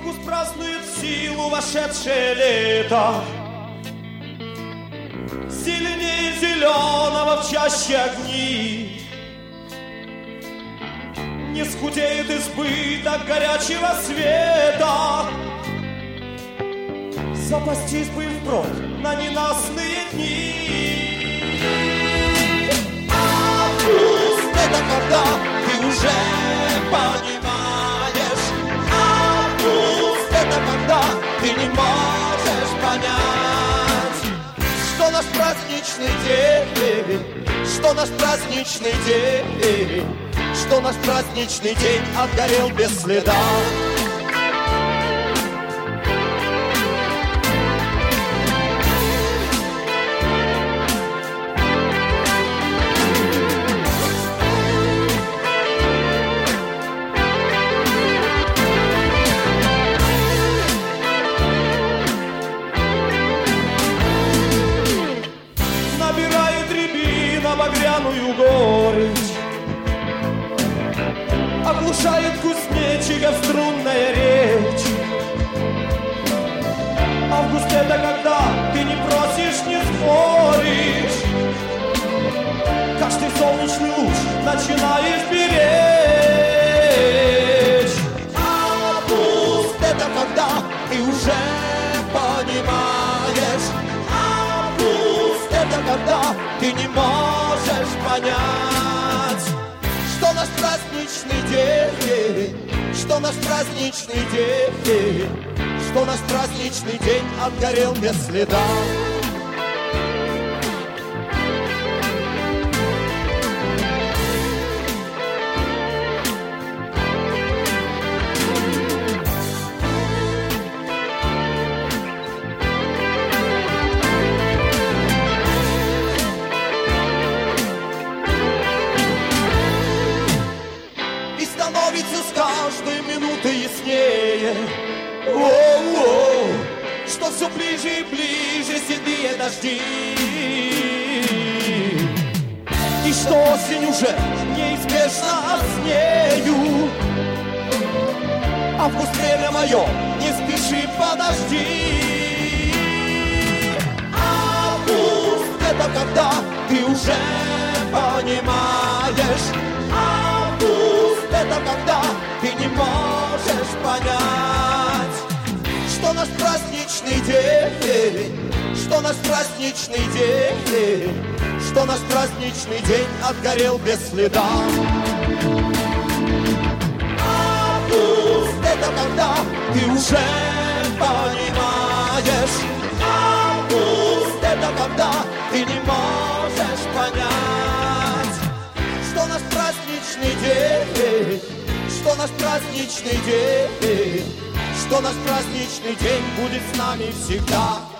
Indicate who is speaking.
Speaker 1: Август празднует в силу вошедшее лето. Зеленее зеленого в чаще огни. Не скудеет избыток горячего света. Запастись бы впрок на ненастные дни. Август — это когда ты уже понимаешь. Август — это когда ты не можешь понять, что наш праздничный день, что наш праздничный день, что наш праздничный день отгорел без следа. Набирает рябина багряную горечь, оглушает кузнечиков струнная речь. Август — это когда ты не просишь, не споришь. Каждый солнечный луч начинаешь беречь. Август — это когда ты уже понимаешь. Август — это когда ты не можешь понять, что наш праздничный день, что наш праздничный день, что наш праздничный день отгорел без следа. Становится с каждой минутой яснее, что все ближе и ближе седые дожди, и что осень уже неизбежно с нею. Август — время мое, не спеши, подожди. Август — это когда ты уже понимаешь. Август — это когда ты не можешь понять, что наш праздничный день, что наш праздничный день, что наш праздничный день отгорел без следа. Август — это когда ты уже понимаешь. Август — это когда ты не можешь понять, что наш праздничный день, что наш праздничный день, что наш праздничный день будет с нами всегда.